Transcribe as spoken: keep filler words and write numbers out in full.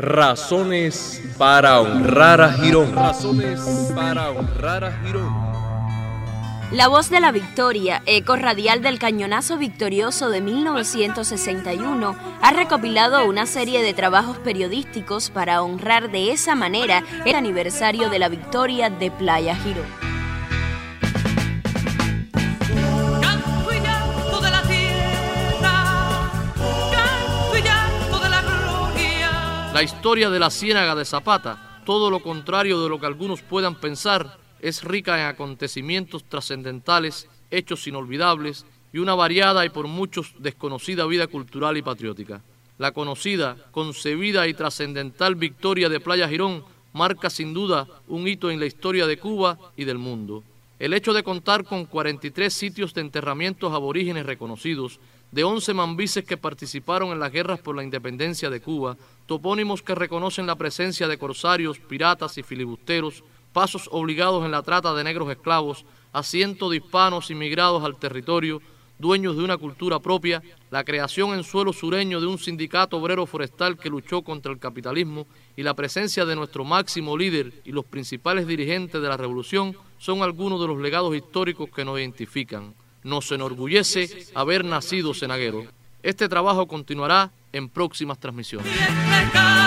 Razones para honrar a Girón. Razones para honrar a Girón. La Voz de la Victoria, eco radial del cañonazo victorioso de mil novecientos sesenta y uno, ha recopilado una serie de trabajos periodísticos para honrar de esa manera el aniversario de la victoria de Playa Girón. La historia de la Ciénaga de Zapata, todo lo contrario de lo que algunos puedan pensar, es rica en acontecimientos trascendentales, hechos inolvidables y una variada y por muchos desconocida vida cultural y patriótica. La conocida, concebida y trascendental victoria de Playa Girón marca sin duda un hito en la historia de Cuba y del mundo. El hecho de contar con cuarenta y tres sitios de enterramientos aborígenes reconocidos, de once mambises que participaron en las guerras por la independencia de Cuba, topónimos que reconocen la presencia de corsarios, piratas y filibusteros, pasos obligados en la trata de negros esclavos, asiento de hispanos inmigrados al territorio, dueños de una cultura propia, la creación en suelo sureño de un sindicato obrero forestal que luchó contra el capitalismo y la presencia de nuestro máximo líder y los principales dirigentes de la revolución son algunos de los legados históricos que nos identifican. Nos enorgullece haber nacido cenaguero. Este trabajo continuará en próximas transmisiones.